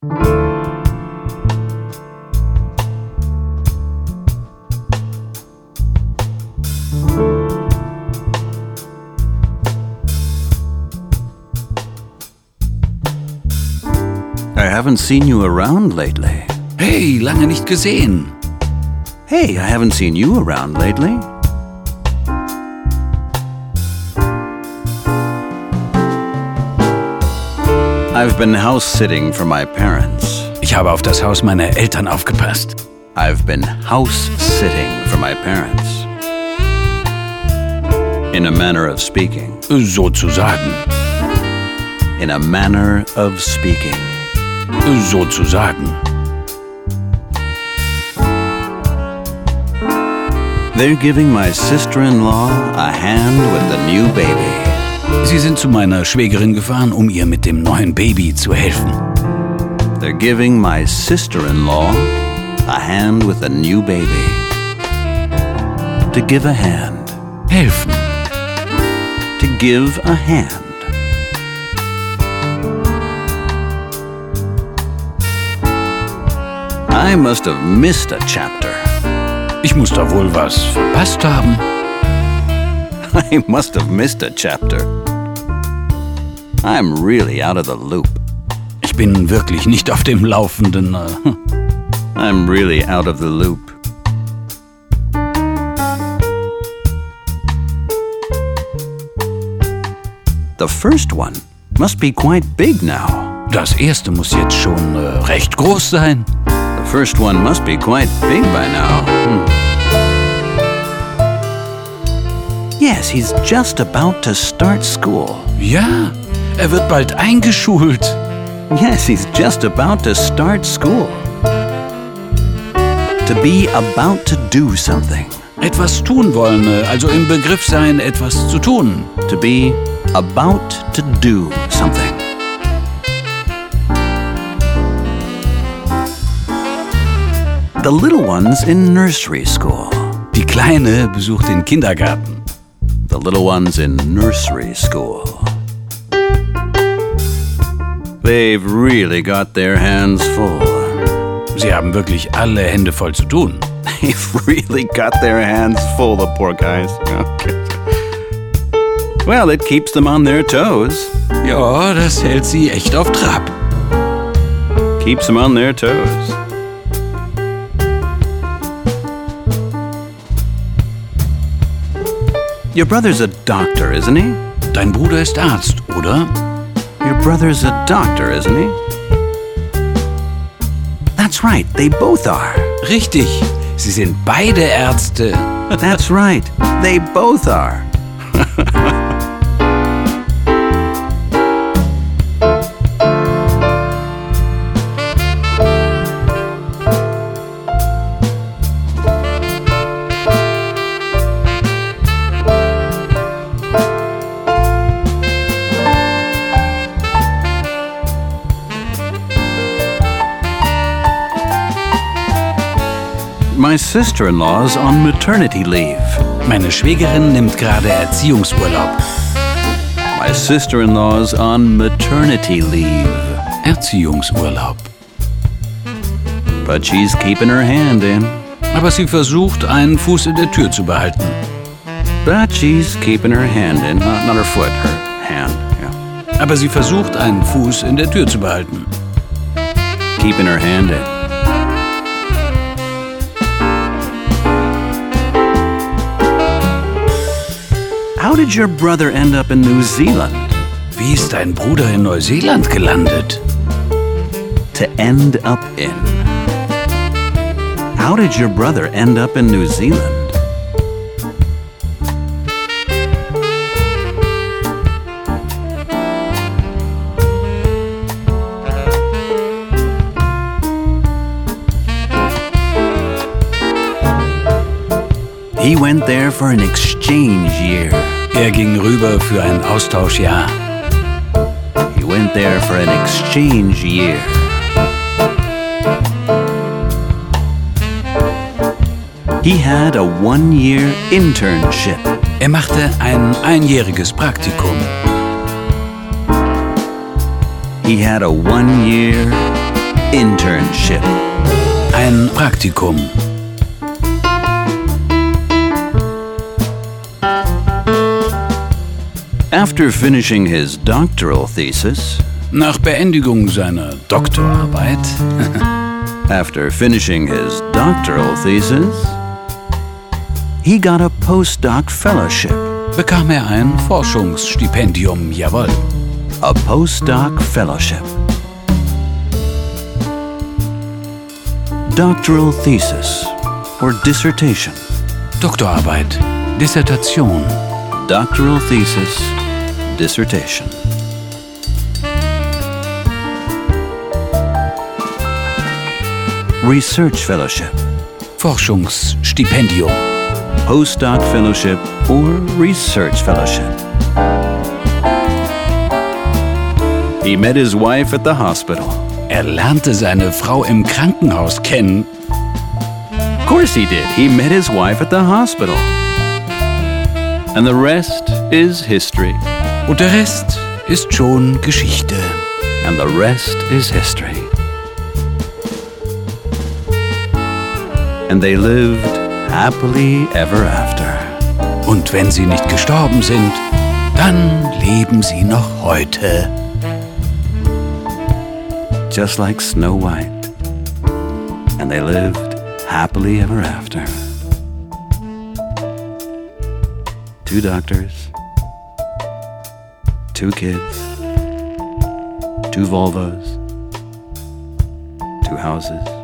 I haven't seen you around lately. Hey, lange nicht gesehen. Hey, I haven't seen you around lately. I've been house-sitting for my parents. Ich habe auf das Haus meiner Eltern aufgepasst. I've been house-sitting for my parents. In a manner of speaking. Sozusagen. In a manner of speaking. Sozusagen. They're giving my sister-in-law a hand with the new baby. Sie sind zu meiner Schwägerin gefahren, um ihr mit dem neuen Baby zu helfen. They're giving my sister-in-law a hand with a new baby. To give a hand. Helfen. To give a hand. I must have missed a chapter. Ich muss da wohl was verpasst haben. I must have missed a chapter. I'm really out of the loop. Ich bin wirklich nicht auf dem Laufenden. I'm really out of the loop. The first one must be quite big now. Das erste muss jetzt schon recht groß sein. The first one must be quite big by now. Yes, he's just about to start school. Ja, wird bald eingeschult. Yes, he's just about to start school. To be about to do something. Etwas tun wollen, also im Begriff sein, etwas zu tun. To be about to do something. The little one's in nursery school. Die Kleine besucht den Kindergarten. The little one's in nursery school. They've really got their hands full. Sie haben wirklich alle Hände voll zu tun. They've really got their hands full, the poor guys. Okay. Well, it keeps them on their toes. Ja, das hält sie echt auf Trab. Keeps them on their toes. Your brother's a doctor, isn't he? Dein Bruder ist Arzt, oder? Your brother's a doctor, isn't he? That's right, they both are. Richtig, sie sind beide Ärzte. That's right, they both are. My sister-in-law's on maternity leave. Meine Schwägerin nimmt gerade Erziehungsurlaub. My sister-in-law's on maternity leave. Erziehungsurlaub. But she's keeping her hand in. Aber sie versucht, einen Fuß in der Tür zu behalten. But she's keeping her hand in. Not her foot, her hand. Yeah. Aber sie versucht, einen Fuß in der Tür zu behalten. Keeping her hand in. How did your brother end up in New Zealand? Wie ist dein Bruder in Neuseeland gelandet? To end up in. How did your brother end up in New Zealand? He went there for an exchange year. Ging rüber für ein Austauschjahr. He went there for an exchange year. He had a one-year internship. Machte ein einjähriges Praktikum. He had a one-year Praktikum. After finishing his doctoral thesis, Nach Beendigung seiner Doktorarbeit After finishing his doctoral thesis, he got a postdoc fellowship. bekam er ein Forschungsstipendium, jawohl. A postdoc fellowship. Doctoral thesis or dissertation. Doktorarbeit, Dissertation, Doctoral thesis, dissertation. Research fellowship, Forschungsstipendium, postdoc fellowship, or research fellowship. He met his wife at the hospital. lernte seine Frau im Krankenhaus kennen. Of course he did. He met his wife at the hospital. And the rest is history. Und der Rest ist schon Geschichte. And the rest is history. And they lived happily ever after. Und wenn sie nicht gestorben sind, dann leben sie noch heute. Just like Snow White. And they lived happily ever after. 2 doctors, 2 kids, 2 Volvos, 2 houses.